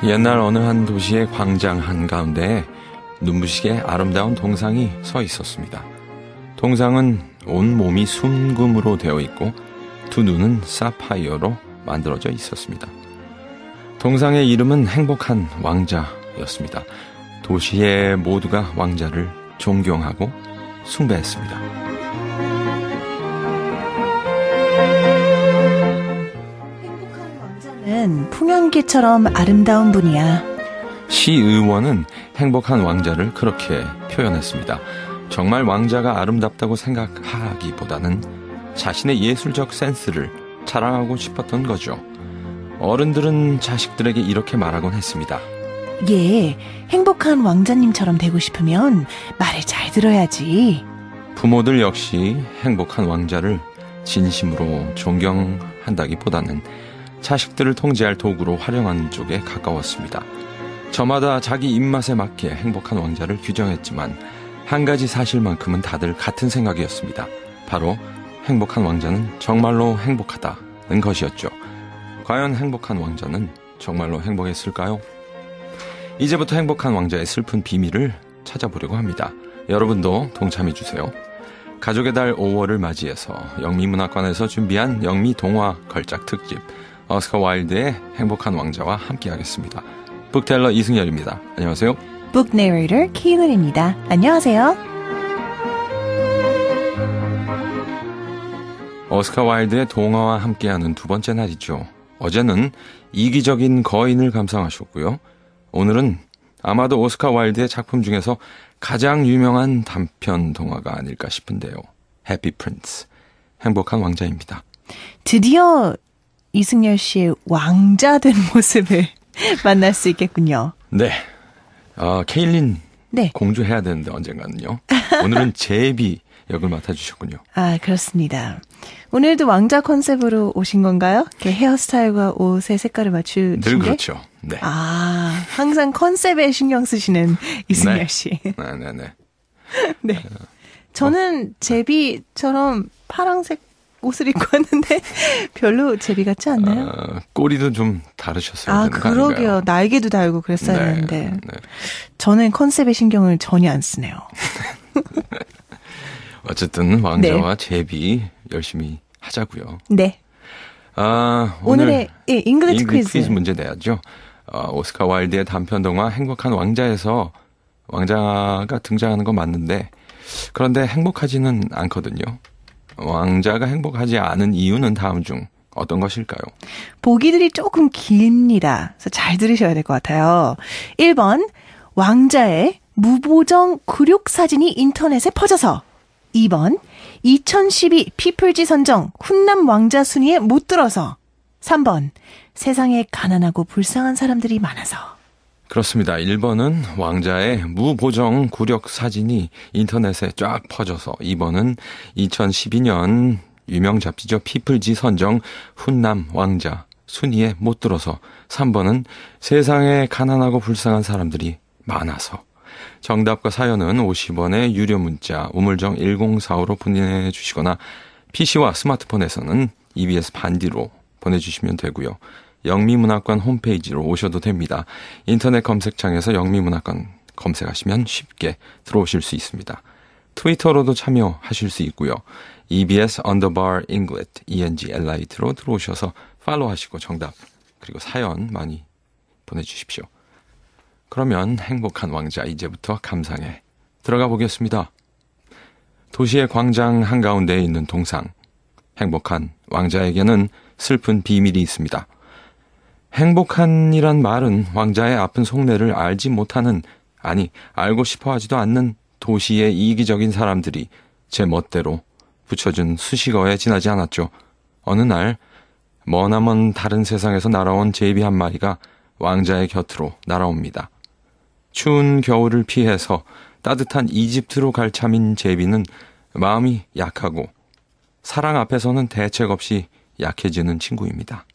옛날 어느 한 도시의 광장 한가운데에 눈부시게 아름다운 동상이 서 있었습니다. 동상은 온 몸이 순금으로 되어 있고 두 눈은 사파이어로 만들어져 있었습니다. 동상의 이름은 행복한 왕자였습니다. 도시의 모두가 왕자를 존경하고 숭배했습니다. 행복한 왕자는 풍년기처럼 아름다운 분이야. 시의원은 행복한 왕자를 그렇게 표현했습니다. 정말 왕자가 아름답다고 생각하기보다는 자신의 예술적 센스를 자랑하고 싶었던 거죠. 어른들은 자식들에게 이렇게 말하곤 했습니다. 얘 행복한 왕자님처럼 되고 싶으면 말을 잘 들어야지. 부모들 역시 행복한 왕자를 진심으로 존경한다기보다는 자식들을 통제할 도구로 활용하는 쪽에 가까웠습니다. 저마다 자기 입맛에 맞게 행복한 왕자를 규정했지만 한 가지 사실만큼은 다들 같은 생각이었습니다. 바로 행복한 왕자는 정말로 행복하다는 것이었죠. 과연 행복한 왕자는 정말로 행복했을까요? 이제부터 행복한 왕자의 슬픈 비밀을 찾아보려고 합니다. 여러분도 동참해주세요. 가족의 달 5월을 맞이해서 영미문학관에서 준비한 영미 동화 걸작 특집 오스카 와일드의 행복한 왕자와 함께하겠습니다. 북텔러 이승열입니다. 안녕하세요. 북 내레이터 키은입니다. 안녕하세요. 오스카 와일드의 동화와 함께하는 두 번째 날이죠. 어제는 이기적인 거인을 감상하셨고요. 오늘은 아마도 오스카 와일드의 작품 중에서 가장 유명한 단편 동화가 아닐까 싶은데요. 해피 프린스, 행복한 왕자입니다. 드디어 이승열 씨의 왕자 된 모습을 만날 수 있겠군요. 네. 케일린 네. 공주 해야 되는데 언젠가는요. 오늘은 제비 역을 맡아주셨군요. 아, 그렇습니다. 오늘도 왕자 컨셉으로 오신 건가요? 헤어스타일과 옷의 색깔을 맞추신 게? 늘 그렇죠. 네. 아, 항상 컨셉에 신경 쓰시는 이승열 네. 씨. 네네네. 네. 저는 제비처럼 파란색 옷을 입고 왔는데 별로 제비 같지 않나요? 꼬리도 좀 다르셨어야 되는 거 그러게요. 아닌가요? 날개도 달고 그랬어야 네, 했는데 네. 저는 컨셉에 신경을 전혀 안 쓰네요. 어쨌든 왕자와 제비 열심히 하자고요. 네. 오늘의 잉글리시 퀴즈 문제 내야죠. 오스카 와일드의 단편 동화 행복한 왕자에서 왕자가 등장하는 건 맞는데 그런데 행복하지는 않거든요. 왕자가 행복하지 않은 이유는 다음 중 어떤 것일까요? 보기들이 조금 깁니다. 그래서 잘 들으셔야 될 것 같아요. 1번 왕자의 무보정 굴욕 사진이 인터넷에 퍼져서 2번 2012 피플지 선정 훈남 왕자 순위에 못 들어서 3번 세상에 가난하고 불쌍한 사람들이 많아서 그렇습니다. 1번은 왕자의 무보정 굴욕 사진이 인터넷에 쫙 퍼져서 2번은 2012년 유명 잡지죠. 피플지 선정 훈남 왕자 순위에 못 들어서 3번은 세상에 가난하고 불쌍한 사람들이 많아서 정답과 사연은 50원의 유료 문자 우물정 1045로 보내주시거나 PC와 스마트폰에서는 EBS 반디로 보내주시면 되고요. 영미문학관 홈페이지로 오셔도 됩니다. 인터넷 검색창에서 영미문학관 검색하시면 쉽게 들어오실 수 있습니다. 트위터로도 참여하실 수 있고요. EBS English ENGLIT로 들어오셔서 팔로우하시고 정답 그리고 사연 많이 보내주십시오. 그러면 행복한 왕자 이제부터 감상에 들어가 보겠습니다. 도시의 광장 한가운데에 있는 동상 행복한 왕자에게는 슬픈 비밀이 있습니다. 행복한이란 말은 왕자의 아픈 속내를 알지 못하는 아니 알고 싶어 하지도 않는 도시의 이기적인 사람들이 제 멋대로 붙여준 수식어에 지나지 않았죠. 어느 날 머나먼 다른 세상에서 날아온 제비 한 마리가 왕자의 곁으로 날아옵니다. 추운 겨울을 피해서 따뜻한 이집트로 갈 참인 제비는 마음이 약하고 사랑 앞에서는 대책 없이 약해지는 친구입니다.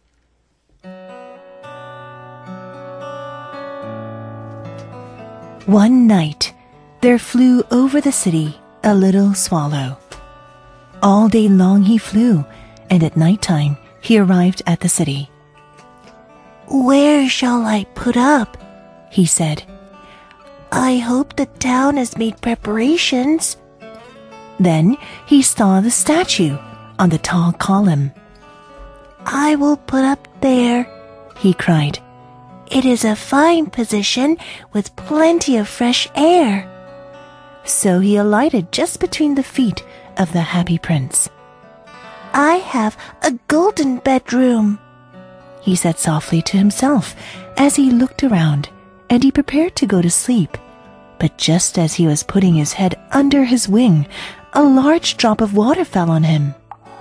One night, there flew over the city a little swallow. All day long he flew, and at night time he arrived at the city. Where shall I put up? He said. I hope the town has made preparations. Then he saw the statue on the tall column. I will put up there, he cried. It is a fine position with plenty of fresh air. So he alighted just between the feet of the happy prince. I have a golden bedroom, he said softly to himself as he looked around, and he prepared to go to sleep. But just as he was putting his head under his wing, a large drop of water fell on him.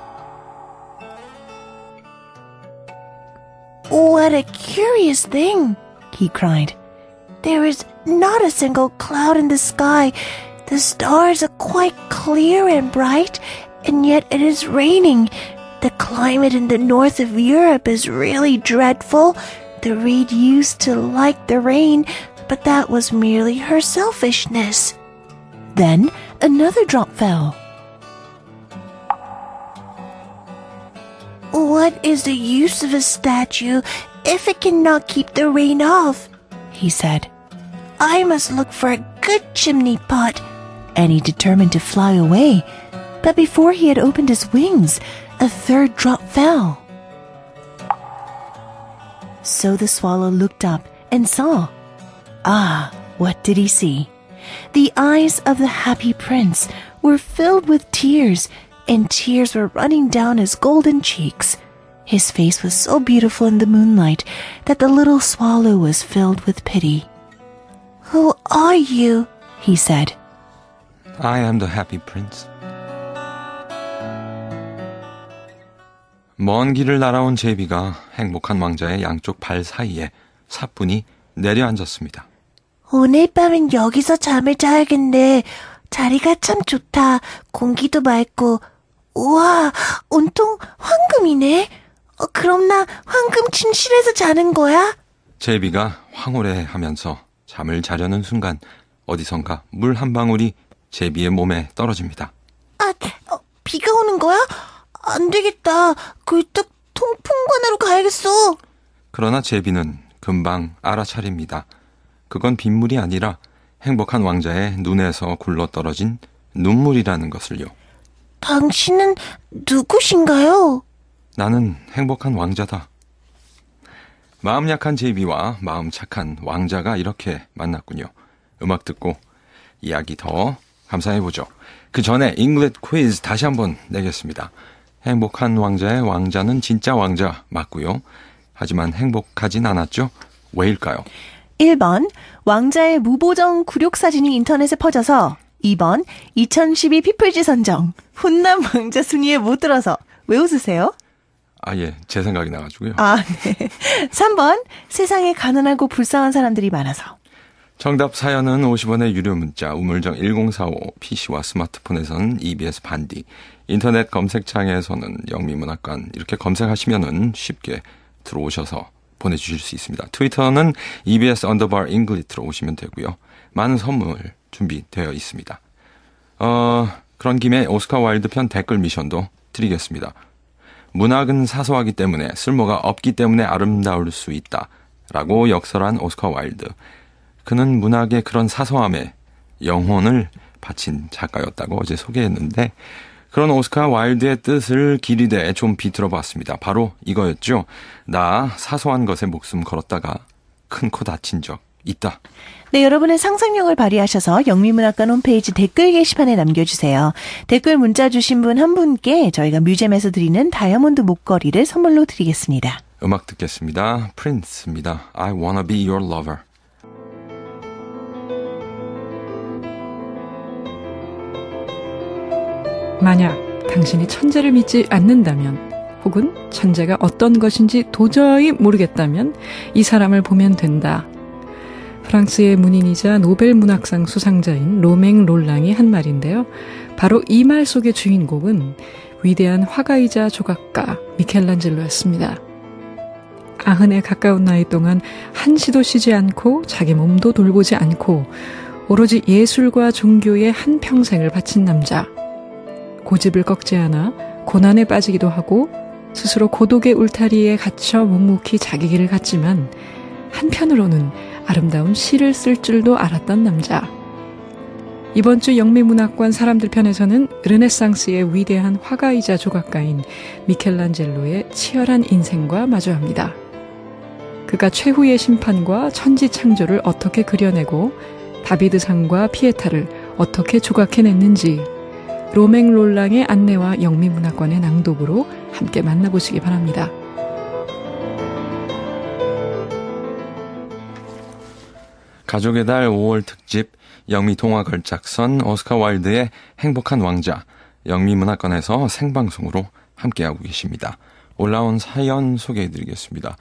What a curious thing, he cried. There is not a single cloud in the sky. The stars are quite clear and bright, and yet it is raining. The climate in the north of Europe is really dreadful. The reed used to like the rain, but that was merely her selfishness. Then another drop fell. What is the use of a statue if it cannot keep the rain off? He said. I must look for a good chimney pot. And he determined to fly away. But before he had opened his wings, a third drop fell. So the swallow looked up and saw. Ah, what did he see? The eyes of the happy prince were filled with tears, and tears were running down his golden cheeks. His face was so beautiful in the moonlight that the little swallow was filled with pity. Who are you? He said. I am the happy prince. 먼 길을 날아온 제비가 행복한 왕자의 양쪽 발 사이에 사뿐히 내려앉았습니다. 오늘 밤은 여기서 잠을 자야겠네. 자리가 참 좋다. 공기도 맑고. 우와, 온통 황금이네. 그럼 나 황금 침실에서 자는 거야? 제비가 황홀해하면서 잠을 자려는 순간 어디선가 물 한 방울이 제비의 몸에 떨어집니다. 비가 오는 거야? 안 되겠다. 굴뚝 통풍관으로 가야겠어. 그러나 제비는 금방 알아차립니다. 그건 빗물이 아니라 행복한 왕자의 눈에서 굴러떨어진 눈물이라는 것을요. 당신은 누구신가요? 나는 행복한 왕자다. 마음 약한 제비와 마음 착한 왕자가 이렇게 만났군요. 음악 듣고 이야기 더 감상해보죠. 그 전에 잉글리시 퀴즈 다시 한번 내겠습니다. 행복한 왕자의 왕자는 진짜 왕자 맞고요. 하지만 행복하진 않았죠? 왜일까요? 1번 왕자의 무보정 굴욕사진이 인터넷에 퍼져서 2번 2012 피플지 선정 훈남 왕자 순위에 못 들어서. 왜 웃으세요? 예, 제 생각이 나가지고요. 네. 3번 세상에 가난하고 불쌍한 사람들이 많아서. 정답 사연은 50원의 유료 문자 우물정 1045 PC와 스마트폰에서는 EBS 반디 인터넷 검색창에서는 영미문학관 이렇게 검색하시면은 쉽게 들어오셔서 보내주실 수 있습니다. 트위터는 EBS _English 들어오시면 되고요. 많은 선물 준비되어 있습니다. 그런 김에 오스카 와일드 편 댓글 미션도 드리겠습니다. 문학은 사소하기 때문에 쓸모가 없기 때문에 아름다울 수 있다 라고 역설한 오스카 와일드. 그는 문학의 그런 사소함에 영혼을 바친 작가였다고 어제 소개했는데 그런 오스카 와일드의 뜻을 길이되 좀 비틀어봤습니다. 바로 이거였죠. 나 사소한 것에 목숨 걸었다가 큰 코 다친 적 있다. 네, 여러분의 상상력을 발휘하셔서 영미문학관 홈페이지 댓글 게시판에 남겨주세요. 댓글 문자 주신 분 한 분께 저희가 뮤지엄에서 드리는 다이아몬드 목걸이를 선물로 드리겠습니다. 음악 듣겠습니다. 프린스입니다. I wanna be your lover. 만약 당신이 천재를 믿지 않는다면 혹은 천재가 어떤 것인지 도저히 모르겠다면 이 사람을 보면 된다. 프랑스의 문인이자 노벨 문학상 수상자인 로맹 롤랑이 한 말인데요. 바로 이 말 속의 주인공은 위대한 화가이자 조각가 미켈란젤로였습니다. 90에 가까운 나이 동안 한시도 쉬지 않고 자기 몸도 돌보지 않고 오로지 예술과 종교에 한평생을 바친 남자. 고집을 꺾지 않아 고난에 빠지기도 하고 스스로 고독의 울타리에 갇혀 묵묵히 자기 길을 갔지만 한편으로는 아름다운 시를 쓸 줄도 알았던 남자. 이번 주 영미문학관 사람들 편에서는 르네상스의 위대한 화가이자 조각가인 미켈란젤로의 치열한 인생과 마주합니다. 그가 최후의 심판과 천지창조를 어떻게 그려내고 다비드상과 피에타를 어떻게 조각해냈는지 로맹 롤랑의 안내와 영미문학관의 낭독으로 함께 만나보시기 바랍니다. 가족의 달 5월 특집 영미동화 걸작선 오스카 와일드의 행복한 왕자 영미문학관에서 생방송으로 함께하고 계십니다. 올라온 사연 소개해드리겠습니다.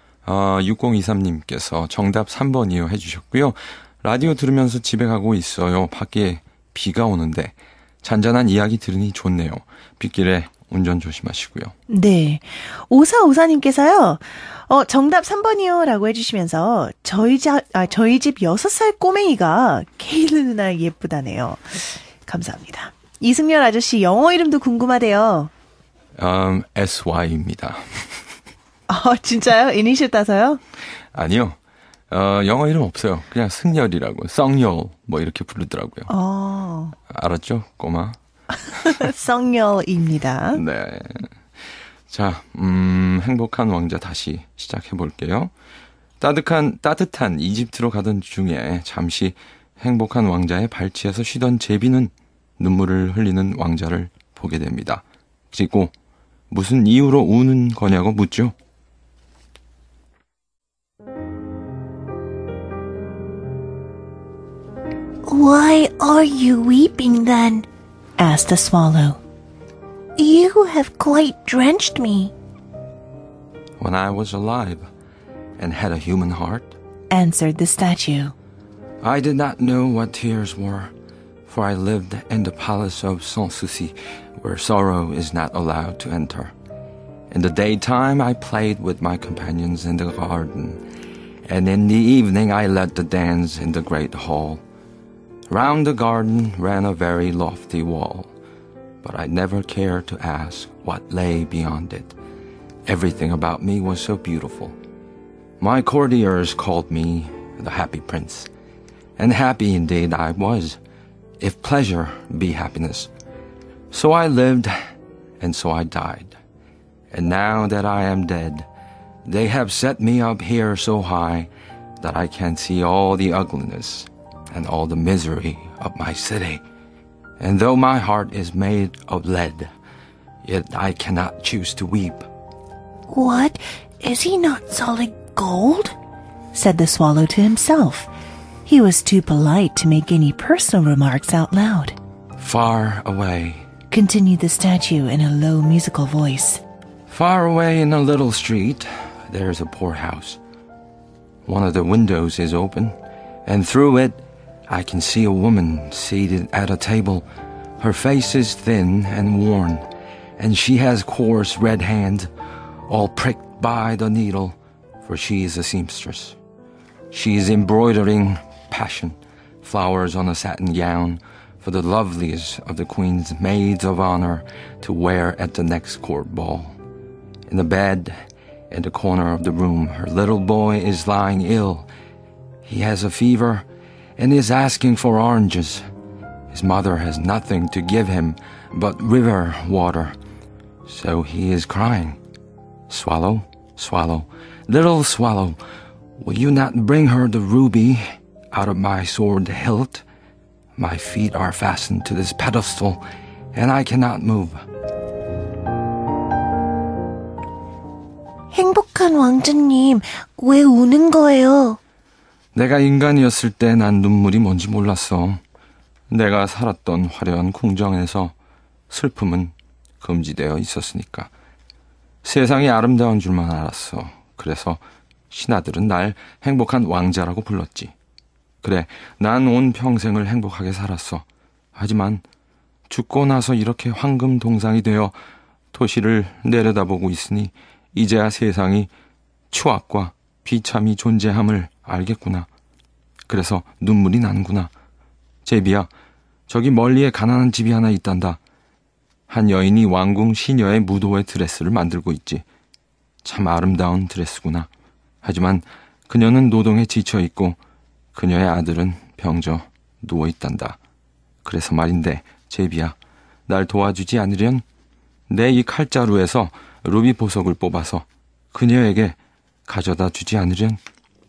6023님께서 정답 3번이요 해주셨고요. 라디오 들으면서 집에 가고 있어요. 밖에 비가 오는데 잔잔한 이야기 들으니 좋네요. 빗길에 운전 조심하시고요. 네. 5454님께서요. 정답 3번이요 라고 해주시면서 저희 집 6살 꼬맹이가 케일르 누나 예쁘다네요. 감사합니다. 이승열 아저씨 영어 이름도 궁금하대요. SY입니다. 진짜요? 이니셜 따서요? 아니요. 영어 이름 없어요. 그냥 승열이라고. 썽열 뭐 이렇게 부르더라고요. 알았죠? 꼬마. 썽열입니다. 네. 자, 행복한 왕자 다시 시작해 볼게요. 따뜻한 이집트로 가던 중에 잠시 행복한 왕자의 발치에서 쉬던 제비는 눈물을 흘리는 왕자를 보게 됩니다. 그리고 무슨 이유로 우는 거냐고 묻죠. Why are you weeping then? asked the swallow. You have quite drenched me. When I was alive and had a human heart, answered the statue. I did not know what tears were, for I lived in the palace of Sanssouci, where sorrow is not allowed to enter. In the daytime I played with my companions in the garden, and in the evening I led the dance in the great hall. Round the garden ran a very lofty wall, but I never cared to ask what lay beyond it. Everything about me was so beautiful. My courtiers called me the happy prince, and happy indeed I was, if pleasure be happiness. So I lived, and so I died. And now that I am dead, they have set me up here so high that I can see all the ugliness and all the misery of my city. And though my heart is made of lead, yet I cannot choose to weep. What? Is he not solid gold? said the swallow to himself. He was too polite to make any personal remarks out loud. Far away, continued the statue in a low musical voice. Far away in a little street, there is a poor house. One of the windows is open, and through it I can see a woman seated at a table. Her face is thin and worn, and she has coarse red hands, all pricked by the needle, for she is a seamstress. She is embroidering passion, flowers on a satin gown, for the loveliest of the queen's maids of honor to wear at the next court ball. In the bed, in the corner of the room, her little boy is lying ill. He has a fever and is asking for oranges. His mother has nothing to give him but river water, so he is crying. Swallow, swallow, little swallow, will you not bring her the ruby out of my sword hilt? My feet are fastened to this pedestal, and I cannot move. 행복한 왕자님, 왜 우는 거예요? 내가 인간이었을 때 난 눈물이 뭔지 몰랐어. 내가 살았던 화려한 궁정에서 슬픔은 금지되어 있었으니까. 세상이 아름다운 줄만 알았어. 그래서 신하들은 날 행복한 왕자라고 불렀지. 그래, 난 온 평생을 행복하게 살았어. 하지만 죽고 나서 이렇게 황금 동상이 되어 도시를 내려다보고 있으니 이제야 세상이 추악과 비참이 존재함을 알겠구나. 그래서 눈물이 나는구나. 제비야, 저기 멀리에 가난한 집이 하나 있단다. 한 여인이 왕궁 시녀의 무도회 드레스를 만들고 있지. 참 아름다운 드레스구나. 하지만 그녀는 노동에 지쳐있고 그녀의 아들은 병져 누워있단다. 그래서 말인데 제비야, 날 도와주지 않으련 내 이 칼자루에서 루비 보석을 뽑아서 그녀에게 가져다 주지 않으련.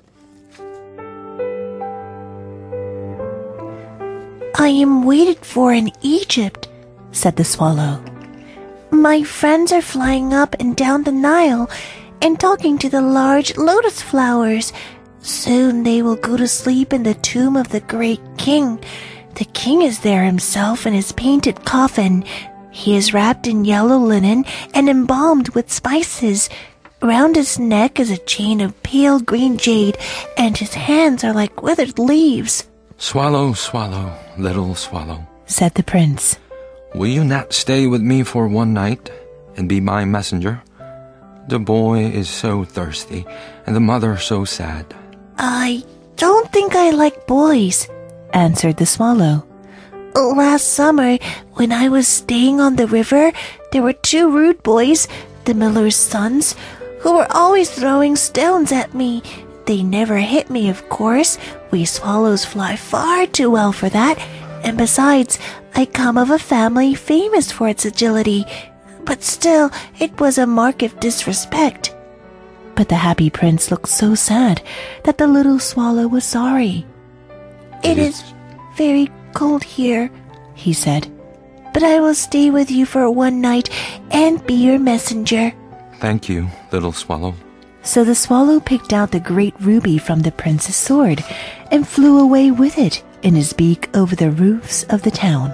I am waited for in Egypt, said the swallow. My friends are flying up and down the Nile and talking to the large lotus flowers. Soon they will go to sleep in the tomb of the great king. The king is there himself in his painted coffin. He is wrapped in yellow linen and embalmed with spices. Round his neck is a chain of pale green jade, and his hands are like withered leaves. Swallow, swallow, little swallow, said the prince. will you not stay with me for one night and be my messenger? The boy is so thirsty and the mother so sad. I don't think I like boys, answered the swallow. Last summer, when I was staying on the river, there were 2 rude boys, the miller's sons, who were always throwing stones at me. They never hit me, of course. We swallows fly far too well for that. And besides, I come of a family famous for its agility. But still, it was a mark of disrespect. But the happy prince looked so sad that the little swallow was sorry. It is very cold here, he said. but I will stay with you for one night and be your messenger. Thank you, little swallow. So the swallow picked out the great ruby from the prince's sword and flew away with it in his beak over the roofs of the town.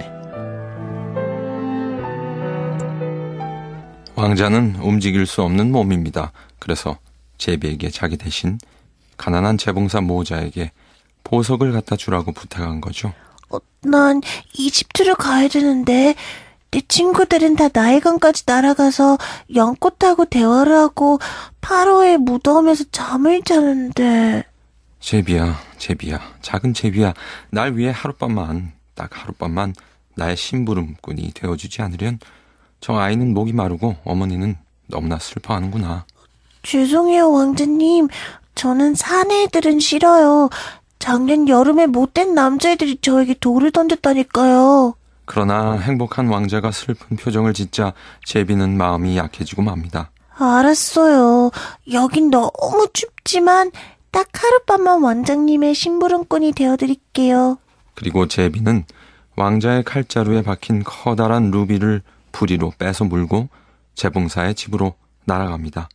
왕자는 움직일 수 없는 몸입니다. 그래서 제비에게 자기 대신 가난한 재봉사 모자에게 보석을 갖다 주라고 부탁한 거죠. 난 이집트로 가야 되는데 내 친구들은 다 나일강까지 날아가서 연꽃하고 대화를 하고 파로의 무덤에서 잠을 자는데. 제비야, 작은 제비야, 날 위해 딱 하룻밤만 나의 심부름꾼이 되어주지 않으련 저 아이는 목이 마르고 어머니는 너무나 슬퍼하는구나. 죄송해요, 왕자님. 저는 사내들은 싫어요. 작년 여름에 못된 남자애들이 저에게 돌을 던졌다니까요. 그러나 행복한 왕자가 슬픈 표정을 짓자 제비는 마음이 약해지고 맙니다. 알았어요. 여긴 너무 춥지만 딱 하룻밤만 왕자님의 심부름꾼이 되어드릴게요. 그리고 제비는 왕자의 칼자루에 박힌 커다란 루비를 부리로 빼서 물고 재봉사의 집으로 날아갑니다.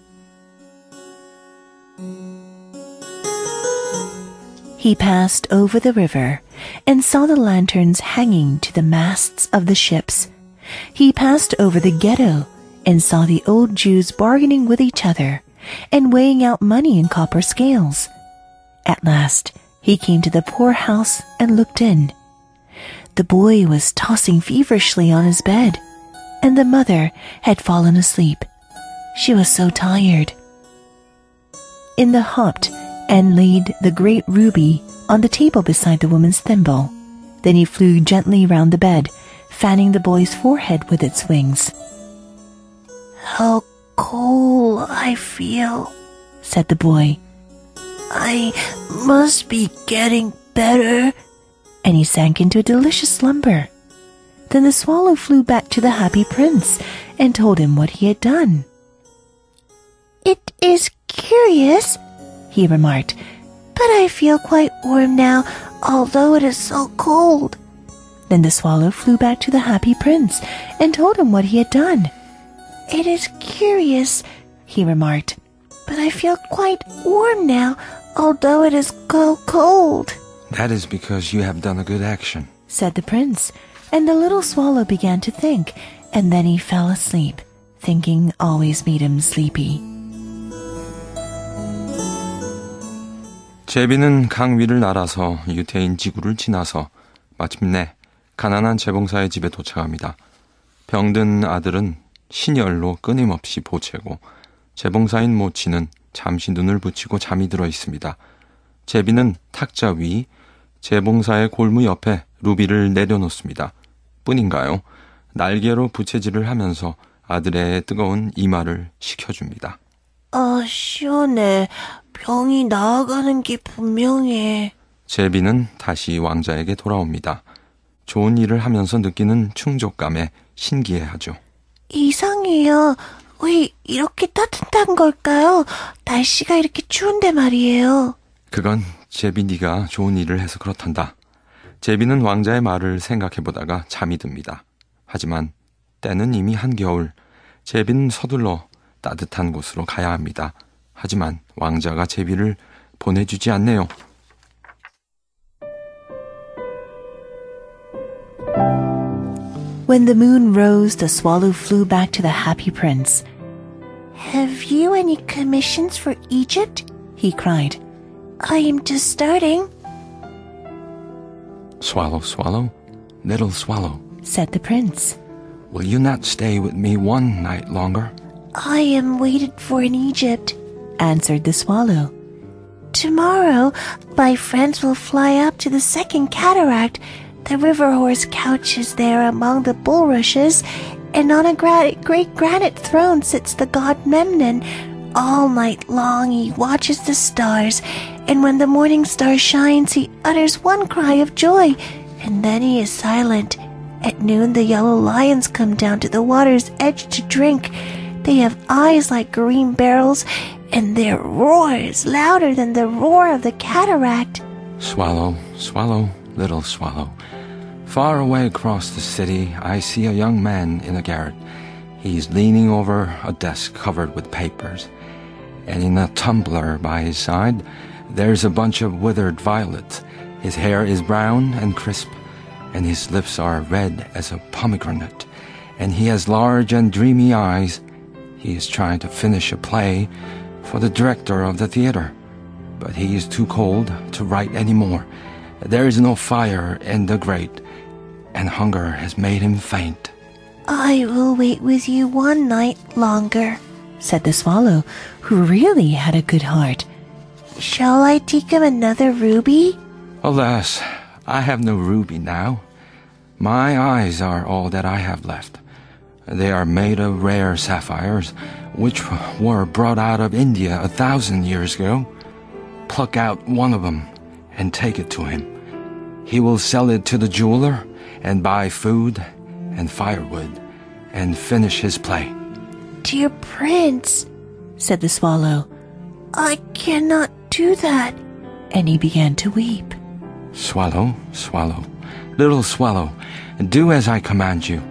He passed over the river and saw the lanterns hanging to the masts of the ships. He passed over the ghetto and saw the old Jews bargaining with each other and weighing out money in copper scales. At last, he came to the poor house and looked in. The boy was tossing feverishly on his bed, and the mother had fallen asleep. She was so tired. In the hopped and laid the great ruby on the table beside the woman's thimble. Then he flew gently round the bed, fanning the boy's forehead with its wings. How cold I feel, said the boy. I must be getting better. And he sank into a delicious slumber. Then the swallow flew back to the happy prince and told him what he had done. It is curious, he remarked, but I feel quite warm now, although it is so cold. Then the swallow flew back to the happy prince and told him what he had done. It is curious, he remarked, but I feel quite warm now, although it is so cold. That is because you have done a good action, said the prince, and the little swallow began to think, and then he fell asleep. Thinking always made him sleepy. 제비는 강 위를 날아서 유태인 지구를 지나서 마침내 가난한 재봉사의 집에 도착합니다. 병든 아들은 신열로 끊임없이 보채고 재봉사인 모치는 잠시 눈을 붙이고 잠이 들어 있습니다. 제비는 탁자 위 재봉사의 골무 옆에 루비를 내려놓습니다. 뿐인가요? 날개로 부채질을 하면서 아들의 뜨거운 이마를 식혀줍니다. 시원해. 병이 나아가는 게 분명해. 제비는 다시 왕자에게 돌아옵니다. 좋은 일을 하면서 느끼는 충족감에 신기해하죠. 이상해요. 왜 이렇게 따뜻한 걸까요? 날씨가 이렇게 추운데 말이에요. 그건 제비 네가 좋은 일을 해서 그렇단다. 제비는 왕자의 말을 생각해보다가 잠이 듭니다. 하지만 때는 이미 한겨울. 제비는 서둘러 따뜻한 곳으로 가야 합니다. 하지만 왕자가 제비를 보내주지 않네요. When the moon rose, the swallow flew back to the happy prince. Have you any commissions for Egypt? He cried. I am just starting, Swallow, swallow, little swallow, said the prince. will you not stay with me one night longer? I am waited for in Egypt. Answered the swallow. Tomorrow, my friends will fly up to the second cataract. The river horse couches there among the bulrushes, and on a great granite throne sits the god Memnon. All night long he watches the stars, and when the morning star shines, he utters one cry of joy, and then he is silent. At noon, the yellow lions come down to the water's edge to drink. They have eyes like green barrels, and their roar is louder than the roar of the cataract. Swallow, swallow, little swallow. Far away across the city, I see a young man in a garret. He's leaning over a desk covered with papers. And in a tumbler by his side, there's a bunch of withered violets. His hair is brown and crisp, and his lips are red as a pomegranate. And he has large and dreamy eyes. He is trying to finish a play for the director of the theater. But he is too cold to write anymore. There is no fire in the grate, and hunger has made him faint. I will wait with you one night longer, said the swallow, who really had a good heart. Shall I take him another ruby? Alas, I have no ruby now. My eyes are all that I have left. They are made of rare sapphires, which were brought out of India 1,000 years ago. Pluck out one of them and take it to him. He will sell it to the jeweler and buy food and firewood and finish his play. Dear Prince, said the swallow, I cannot do that. and he began to weep. Swallow, swallow, little swallow, do as I command you.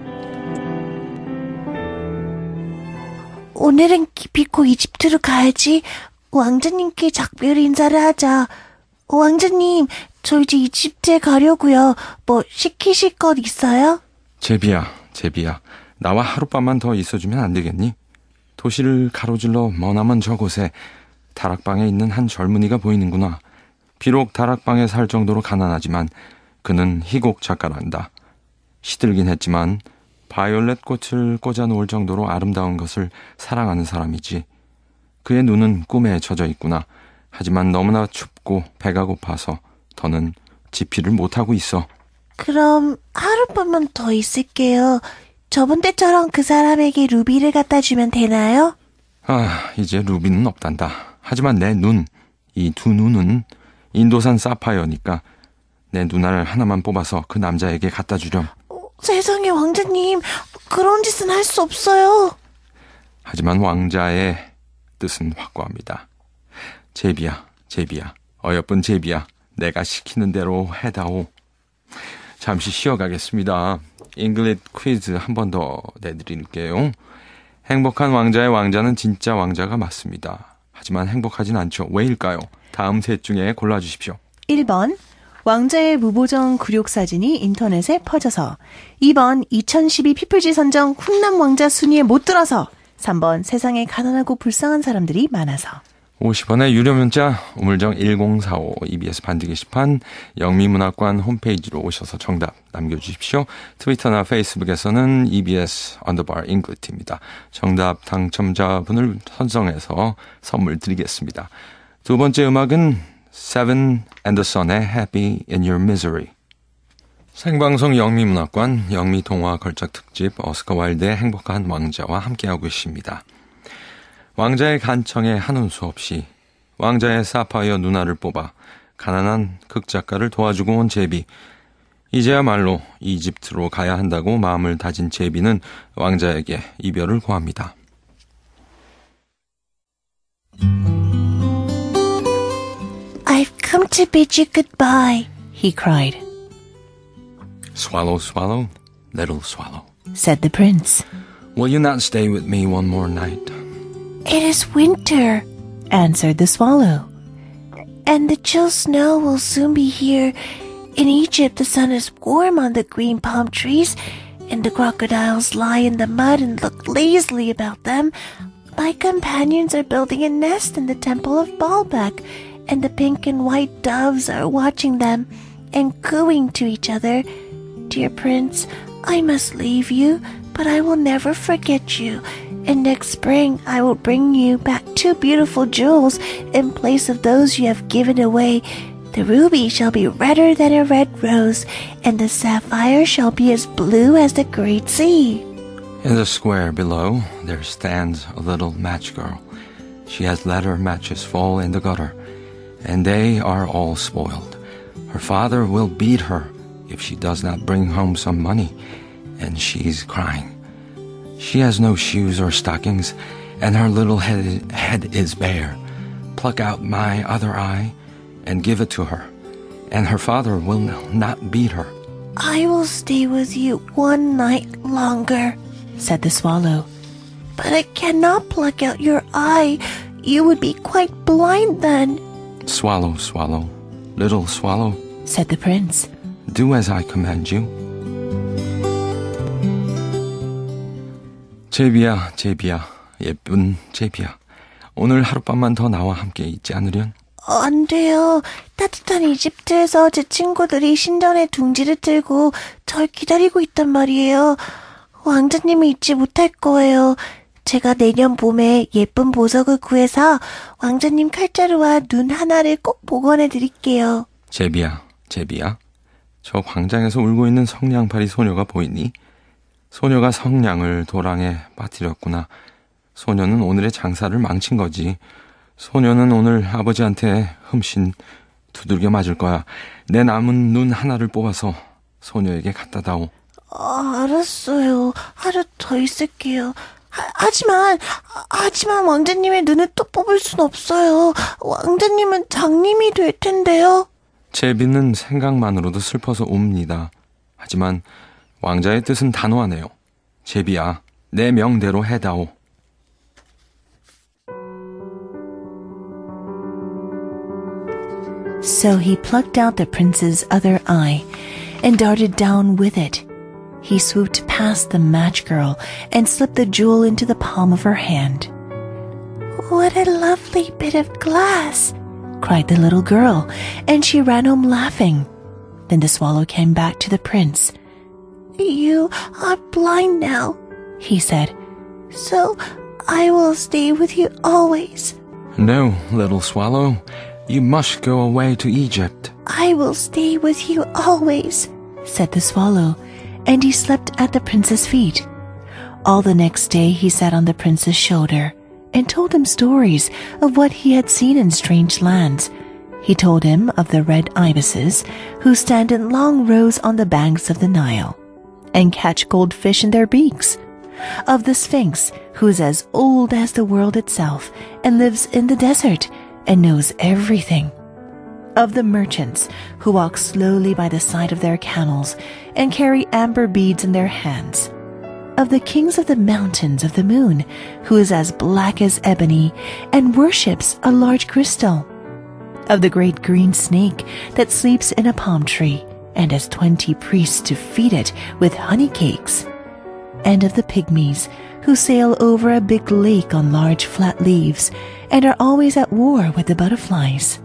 오늘은 기필코 이집트로 가야지. 왕자님께 작별 인사를 하자. 왕자님, 저 이제 이집트에 가려고요. 뭐 시키실 것 있어요? 제비야, 나와 하룻밤만 더 있어주면 안 되겠니? 도시를 가로질러 머나먼 저곳에 다락방에 있는 한 젊은이가 보이는구나. 비록 다락방에 살 정도로 가난하지만 그는 희곡 작가란다. 시들긴 했지만 바이올렛 꽃을 꽂아 놓을 정도로 아름다운 것을 사랑하는 사람이지. 그의 눈은 꿈에 젖어 있구나. 하지만 너무나 춥고 배가 고파서 더는 지피를 못하고 있어. 그럼 하룻밤만 더 있을게요. 저번 때처럼 그 사람에게 루비를 갖다 주면 되나요? 이제 루비는 없단다. 하지만 내 눈, 이 두 눈은 인도산 사파이어니까 내 눈알 하나만 뽑아서 그 남자에게 갖다 주렴. 세상에 왕자님, 그런 짓은 할 수 없어요. 하지만 왕자의 뜻은 확고합니다. 제비야, 어여쁜 제비야, 내가 시키는 대로 해다오. 잠시 쉬어가겠습니다. 잉글리시 퀴즈 한 번 더 내드릴게요. 행복한 왕자의 왕자는 진짜 왕자가 맞습니다. 하지만 행복하진 않죠. 왜일까요? 다음 셋 중에 골라주십시오. 1번 왕자의 무보정 굴욕 사진이 인터넷에 퍼져서, 2번 2012 피플지 선정 훈남 왕자 순위에 못 들어서, 3번 세상에 가난하고 불쌍한 사람들이 많아서. 50원의 유료 문자 우물정 1045 EBS 반디 게시판 영미문학관 홈페이지로 오셔서 정답 남겨주십시오. 트위터나 페이스북에서는 EBS _English입니다. 정답 당첨자분을 선정해서 선물 드리겠습니다. 두 번째 음악은 Seven and the Sun의 Happy in Your Misery. 생방송 영미문학관 영미동화 걸작 특집 오스카 와일드의 행복한 왕자와 함께하고 있습니다. 왕자의 간청에 한운 수 없이 왕자의 사파이어 누나를 뽑아 가난한 극작가를 도와주고 온 제비. 이제야말로 이집트로 가야 한다고 마음을 다진 제비는 왕자에게 이별을 고합니다. I've come to bid you goodbye, he cried. Swallow, swallow, little swallow, said the prince. will you not stay with me one more night? It is winter, answered the swallow. and the chill snow will soon be here. In Egypt, the sun is warm on the green palm trees, and the crocodiles lie in the mud and look lazily about them. My companions are building a nest in the temple of Baalbek, and the pink and white doves are watching them and cooing to each other. Dear prince, I must leave you, but I will never forget you. And next spring I will bring you back 2 beautiful jewels in place of those you have given away. The ruby shall be redder than a red rose, and the sapphire shall be as blue as the great sea. In the square below, there stands a little match girl. She has let her matches fall in the gutter, and they are all spoiled. Her father will beat her if she does not bring home some money, and she's crying. She has no shoes or stockings, and her little head is bare. Pluck out my other eye and give it to her, and her father will not beat her. I will stay with you 1 night longer, said the swallow. but I cannot pluck out your eye. You would be quite blind then. Swallow, swallow, little swallow, said the prince. do as I command you. 제비야, 제비야, 예쁜 제비야. 오늘 하룻밤만 더 나와 함께 있지 않으련? 안 돼요. 따뜻한 이집트에서 제 친구들이 신전에 둥지를 틀고 절 기다리고 있단 말이에요. 왕자님이 잊지 못할 거예요. 제가 내년 봄에 예쁜 보석을 구해서 왕자님 칼자루와 눈 하나를 꼭 복원해 드릴게요. 제비야, 제비야. 저 광장에서 울고 있는 성냥팔이 소녀가 보이니? 소녀가 성냥을 도랑에 빠뜨렸구나. 소녀는 오늘의 장사를 망친 거지. 소녀는 오늘 아버지한테 흠씬 두들겨 맞을 거야. 내 남은 눈 하나를 뽑아서 소녀에게 갖다 다오. 알았어요. 하루 더 있을게요. 하지만 왕자님의 눈을 또 뽑을 순 없어요. 왕자님은 장님이 될 텐데요. 제비는 생각만으로도 슬퍼서 웁니다. 하지만 왕자의 뜻은 단호하네요. 제비야, 내 명대로 해다오. So he plucked out the prince's other eye and darted down with it. He swooped past the match girl and slipped the jewel into the palm of her hand. What a lovely bit of glass, cried the little girl, and she ran home laughing. Then the swallow came back to the prince. You are blind now, he said. So I will stay with you always. No, little swallow, you must go away to Egypt. I will stay with you always, said the swallow, and he slept at the prince's feet. All the next day he sat on the prince's shoulder and told him stories of what he had seen in strange lands. He told him of the red ibises who stand in long rows on the banks of the Nile and catch goldfish in their beaks, of the Sphinx who is as old as the world itself and lives in the desert and knows everything, of the merchants who walk slowly by the side of their camels and carry amber beads in their hands, of the kings of the mountains of the moon, who is as black as ebony and worships a large crystal, of the great green snake that sleeps in a palm tree and has 20 priests to feed it with honey cakes, and of the pygmies who sail over a big lake on large flat leaves and are always at war with the butterflies.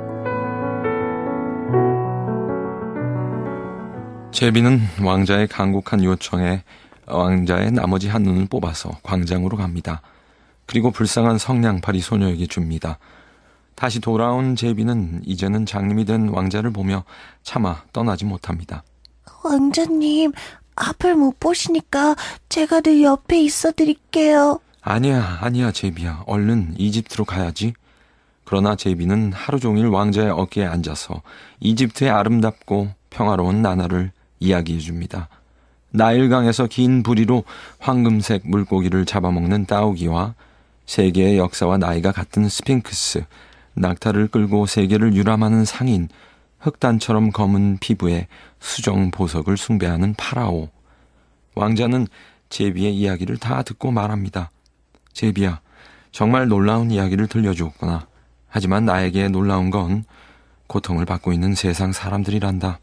제비는 왕자의 간곡한 요청에 왕자의 나머지 한 눈을 뽑아서 광장으로 갑니다. 그리고 불쌍한 성냥팔이 소녀에게 줍니다. 다시 돌아온 제비는 이제는 장님이 된 왕자를 보며 차마 떠나지 못합니다. 왕자님, 앞을 못 보시니까 제가 늘 옆에 있어 드릴게요. 아니야, 제비야. 얼른 이집트로 가야지. 그러나 제비는 하루 종일 왕자의 어깨에 앉아서 이집트의 아름답고 평화로운 나라를 이야기해 줍니다. 나일강에서 긴 부리로 황금색 물고기를 잡아먹는 따오기와 세계의 역사와 나이가 같은 스핑크스, 낙타를 끌고 세계를 유람하는 상인, 흑단처럼 검은 피부에 수정 보석을 숭배하는 파라오. 왕자는 제비의 이야기를 다 듣고 말합니다. 제비야, 정말 놀라운 이야기를 들려주었구나. 하지만 나에게 놀라운 건 고통을 받고 있는 세상 사람들이란다.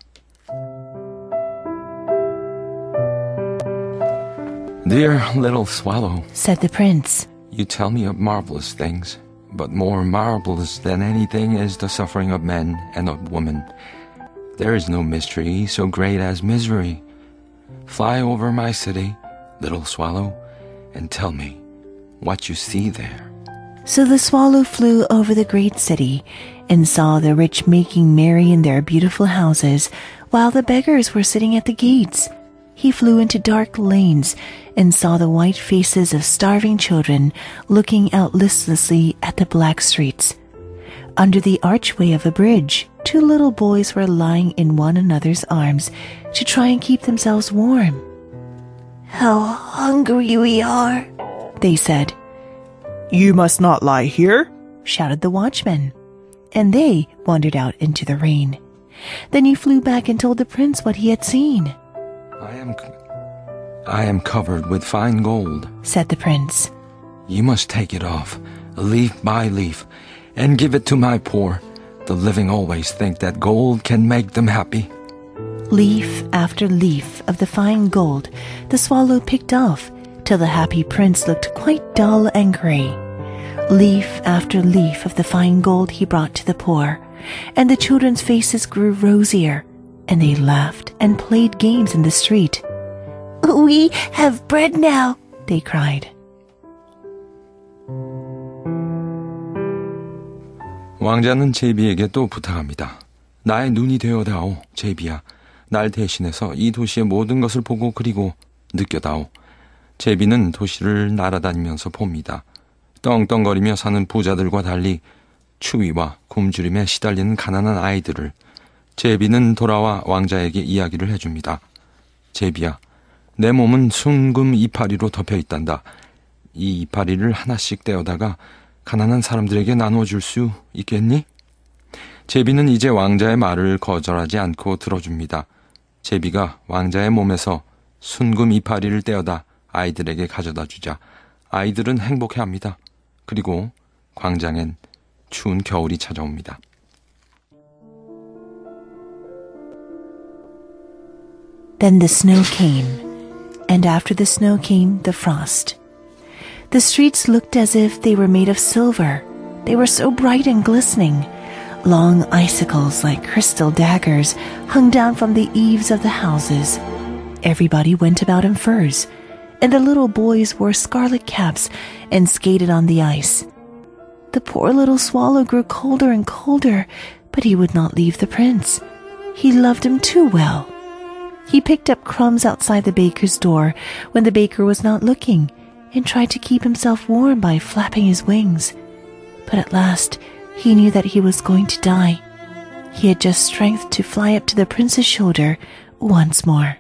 Dear little swallow, said the prince. You tell me of marvelous things, but more marvelous than anything is the suffering of men and of women. There is no mystery so great as misery. Fly over my city, little swallow, and tell me what you see there. So the swallow flew over the great city and saw the rich making merry in their beautiful houses, while the beggars were sitting at the gates. He flew into dark lanes and saw the white faces of starving children looking out listlessly at the black streets. Under the archway of a bridge, 2 little boys were lying in one another's arms to try and keep themselves warm. How hungry we are, they said. You must not lie here, shouted the watchman, and they wandered out into the rain. Then he flew back and told the prince what he had seen. I am covered with fine gold, said the prince. You must take it off, leaf by leaf, and give it to my poor. The living always think that gold can make them happy. Leaf after leaf of the fine gold the swallow picked off, till the happy prince looked quite dull and grey. Leaf after leaf of the fine gold he brought to the poor, and the children's faces grew rosier, and they laughed and played games in the street. We have bread now, they cried. 왕자는 제비에게 또 부탁합니다. 나의 눈이 되어다오, 제비야. 날 대신해서 이 도시의 모든 것을 보고 그리고 느껴다오. 제비는 도시를 날아다니면서 봅니다. 떵떵거리며 사는 부자들과 달리 추위와 굶주림에 시달리는 가난한 아이들을. 제비는 돌아와 왕자에게 이야기를 해줍니다. 제비야, 내 몸은 순금 이파리로 덮여 있단다. 이 이파리를 하나씩 떼어다가 가난한 사람들에게 나눠줄 수 있겠니? 제비는 이제 왕자의 말을 거절하지 않고 들어줍니다. 제비가 왕자의 몸에서 순금 이파리를 떼어다 아이들에게 가져다 주자 아이들은 행복해합니다. 그리고 광장엔 추운 겨울이 찾아옵니다. Then the snow came, and after the snow came the frost. The streets looked as if they were made of silver. They were so bright and glistening. Long icicles like crystal daggers hung down from the eaves of the houses. Everybody went about in furs, and the little boys wore scarlet caps and skated on the ice. The poor little swallow grew colder and colder, but he would not leave the prince. He loved him too well. He picked up crumbs outside the baker's door when the baker was not looking and tried to keep himself warm by flapping his wings. But at last, he knew that he was going to die. He had just strength to fly up to the prince's shoulder once more.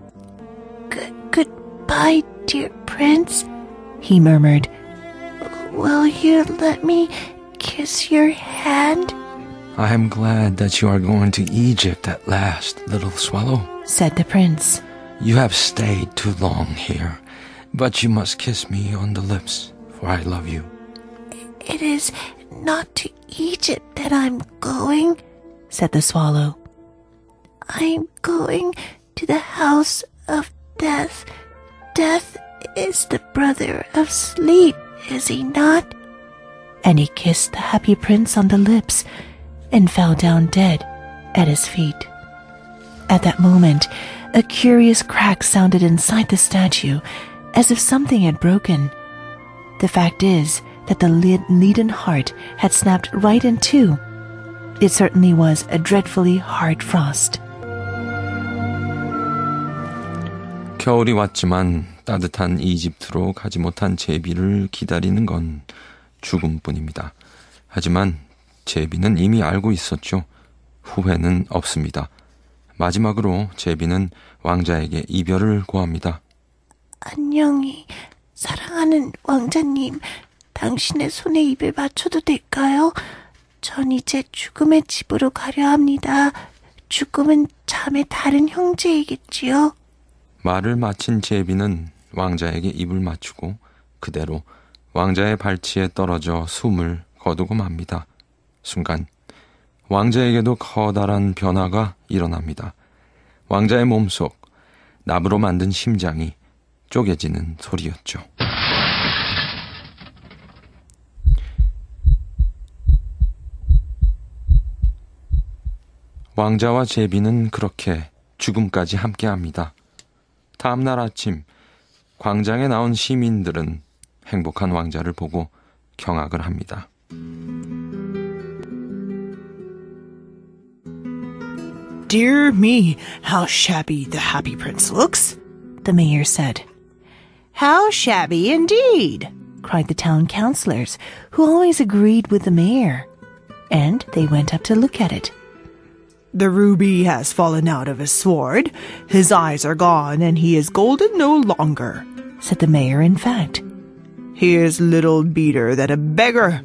Goodbye, dear prince, he murmured. Will you let me kiss your hand? I am glad that you are going to Egypt at last, little swallow, said the prince. You have stayed too long here, but you must kiss me on the lips, for I love you. It is not to Egypt that I'm going, said the swallow. I'm going to the house of death. Death is the brother of sleep, is he not? And he kissed the happy prince on the lips and fell down dead at his feet. At that moment, a curious crack sounded inside the statue, as if something had broken. The fact is that the leaden heart had snapped right in two. It certainly was a dreadfully hard frost. 겨울이 왔지만 따뜻한 이집트로 가지 못한 제비를 기다리는 건 죽음뿐입니다. 하지만 제비는 이미 알고 있었죠. 후회는 없습니다. 마지막으로 제비는 왕자에게 이별을 고합니다. 안녕히 사랑하는 왕자님, 당신의 손에 입을 맞춰도 될까요? 전 이제 죽음의 집으로 가려 합니다. 죽음은 참의 다른 형제이겠지요? 말을 마친 제비는 왕자에게 입을 맞추고 그대로 왕자의 발치에 떨어져 숨을 거두고 맙니다. 순간 왕자에게도 커다란 변화가 일어납니다. 왕자의 몸속 나무로 만든 심장이 쪼개지는 소리였죠. 왕자와 제비는 그렇게 죽음까지 함께합니다. 다음 날 아침 광장에 나온 시민들은 행복한 왕자를 보고 경악을 합니다. Dear me, how shabby the Happy Prince looks, the mayor said. How shabby indeed, cried the town councillors, who always agreed with the mayor. And they went up to look at it. The ruby has fallen out of his sword, his eyes are gone, and he is golden no longer, said the mayor in fact. He is little beater than a beggar.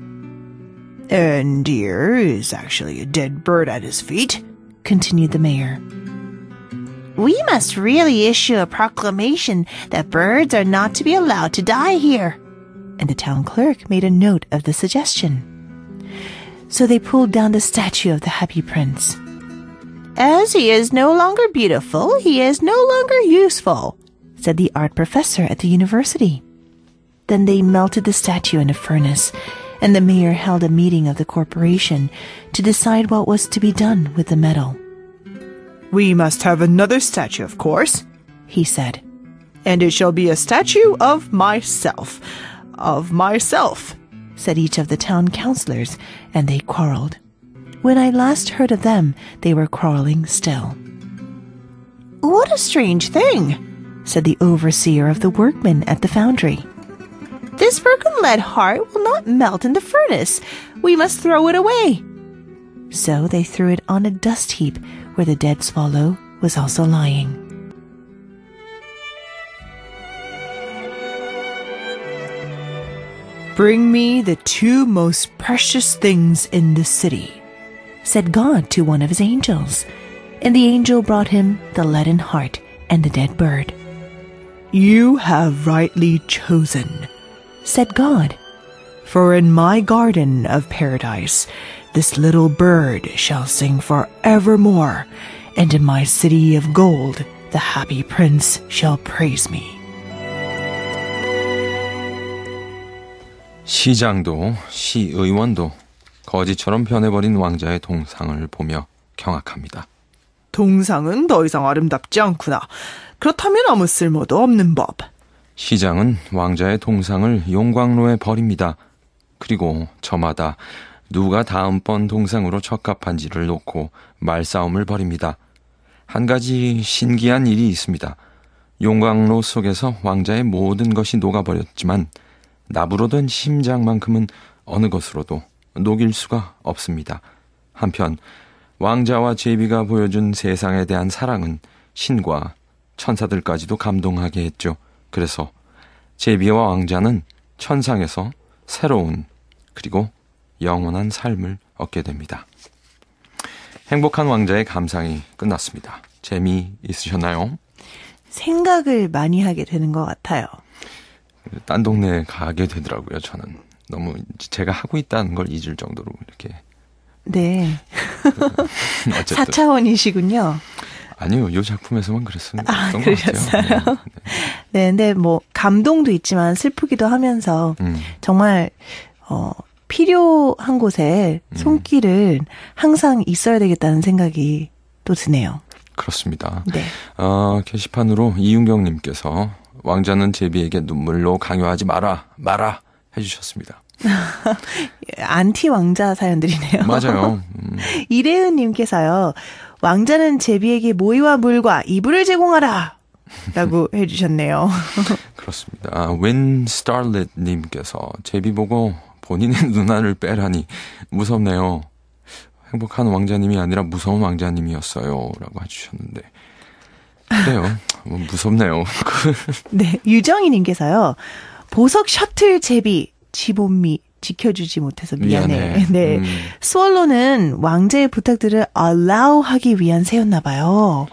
And here is actually a dead bird at his feet, continued the mayor. We must really issue a proclamation that birds are not to be allowed to die here. And the town clerk made a note of the suggestion. So they pulled down the statue of the Happy Prince. As he is no longer beautiful, he is no longer useful, said the art professor at the university. Then they melted the statue in a furnace, and the mayor held a meeting of the corporation to decide what was to be done with the metal. We must have another statue, of course, he said. And it shall be a statue of myself. Of myself, said each of the town councillors, and they quarreled. When I last heard of them, they were quarreling still. What a strange thing, said the overseer of the workmen at the foundry. This broken lead heart will not melt in the furnace. We must throw it away. So they threw it on a dust heap where the dead swallow was also lying. Bring me the two most precious things in the city, said God to one of his angels. And the angel brought him the leaden heart and the dead bird. You have rightly chosen, said God. For in my garden of paradise, this little bird shall sing forevermore, and in my city of gold, the Happy Prince shall praise me. 시장도 시의원도 거지처럼 변해버린 왕자의 동상을 보며 경악합니다. 동상은 더 이상 아름답지 않구나. 그렇다면 아무 쓸모도 없는 법. 시장은 왕자의 동상을 용광로에 버립니다. 그리고 저마다 누가 다음번 동상으로 적합한지를 놓고 말싸움을 벌입니다. 한 가지 신기한 일이 있습니다. 용광로 속에서 왕자의 모든 것이 녹아버렸지만 나무로 된 심장만큼은 어느 것으로도 녹일 수가 없습니다. 한편 왕자와 제비가 보여준 세상에 대한 사랑은 신과 천사들까지도 감동하게 했죠. 그래서 제비와 왕자는 천상에서 새로운 그리고 영원한 삶을 얻게 됩니다. 행복한 왕자의 감상이 끝났습니다. 재미있으셨나요? 생각을 많이 하게 되는 것 같아요. 딴 동네에 가게 되더라고요. 저는 너무 제가 하고 있다는 걸 잊을 정도로 이렇게. 네. 어쨌든 4차원이시군요. 아니요. 이 작품에서만 그랬던 것 같아요. 그러셨어요? 네, 근데 뭐 감동도 있지만 슬프기도 하면서 정말 필요한 곳에 손길은 항상 있어야 되겠다는 생각이 또 드네요. 그렇습니다. 네. 게시판으로 이윤경님께서 왕자는 제비에게 눈물로 강요하지 마라 해주셨습니다. 안티 왕자 사연들이네요. 맞아요. 이래은님께서요. 왕자는 제비에게 모이와 물과 이불을 제공하라 라고 해주셨네요. 그렇습니다. When Starlet 님께서 제비 보고 본인의 누나를 빼라니 무섭네요. 행복한 왕자님이 아니라 무서운 왕자님이었어요. 라고 해주셨는데. 그래요. 무섭네요. 네, 유정희님께서요. 보석 셔틀 제비, 지본미 지켜주지 못해서 미안해. 네, 스월로는 왕자의 부탁들을 allow하기 위한 새였나 봐요.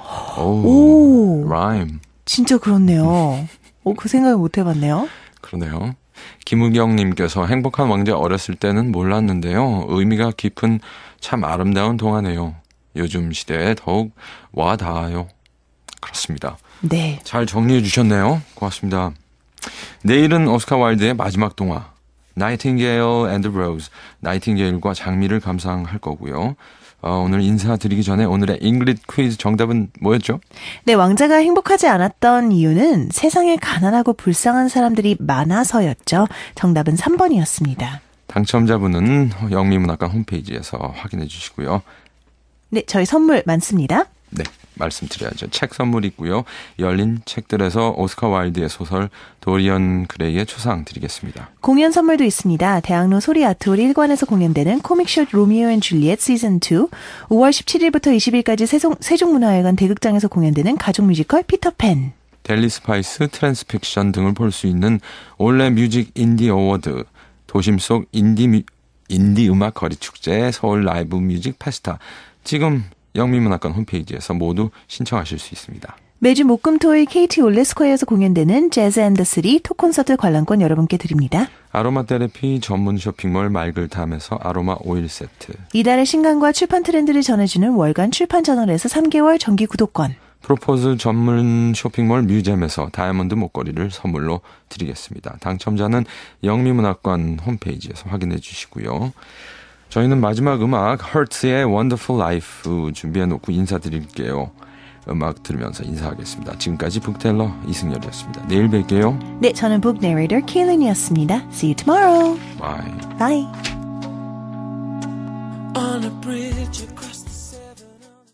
오, 라임. 진짜 그렇네요. 그 생각을 못 해봤네요. 그러네요. 김우경님께서 행복한 왕자 어렸을 때는 몰랐는데요. 의미가 깊은 참 아름다운 동화네요. 요즘 시대에 더욱 와닿아요. 그렇습니다. 네. 잘 정리해 주셨네요. 고맙습니다. 내일은 오스카 와일드의 마지막 동화 Nightingale and the Rose, 나이팅게일과 장미를 감상할 거고요. 오늘 인사드리기 전에 오늘의 잉글리시 퀴즈 정답은 뭐였죠? 네, 왕자가 행복하지 않았던 이유는 세상에 가난하고 불쌍한 사람들이 많아서였죠. 정답은 3번이었습니다. 당첨자분은 영미문학관 홈페이지에서 확인해 주시고요. 네, 저희 선물 많습니다. 네, 말씀드려야죠. 책 선물 있고요. 열린 책들에서 오스카 와일드의 소설 도리언 그레이의 초상 드리겠습니다. 공연 선물도 있습니다. 대학로 소리아트홀 1관에서 공연되는 코믹쇼 로미오 앤 줄리엣 시즌 2, 5월 17일부터 20일까지 세종문화회관 대극장에서 공연되는 가족 뮤지컬 피터팬, 델리 스파이스, 트랜스픽션 등을 볼 수 있는 올레 뮤직 인디 어워드, 도심 속 인디 음악 거리 축제, 서울 라이브 뮤직 페스타, 지금 영미문학관 홈페이지에서 모두 신청하실 수 있습니다. 매주 목금토일 KT 올레스코어에서 공연되는 재즈 앤 더 시리 톡콘서트 관람권 여러분께 드립니다. 아로마 테라피 전문 쇼핑몰 말글탐에서 아로마 오일 세트, 이달의 신간과 출판 트렌드를 전해주는 월간 출판 저널에서 3개월 정기 구독권, 프로포즈 전문 쇼핑몰 뮤잼에서 다이아몬드 목걸이를 선물로 드리겠습니다. 당첨자는 영미문학관 홈페이지에서 확인해 주시고요. 저희는 마지막 음악 Hertz의 Wonderful Life 준비해놓고 인사드릴게요. 음악 들으면서 인사하겠습니다. 지금까지 북테일러 이승열이었습니다. 내일 뵐게요. 네, 저는 북 내레이터 케일린이었습니다. See you tomorrow. Bye. Bye. On a bridge